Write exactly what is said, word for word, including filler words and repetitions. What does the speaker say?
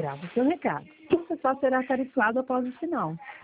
grave o seu recado. Você só será tarifado após o sinal.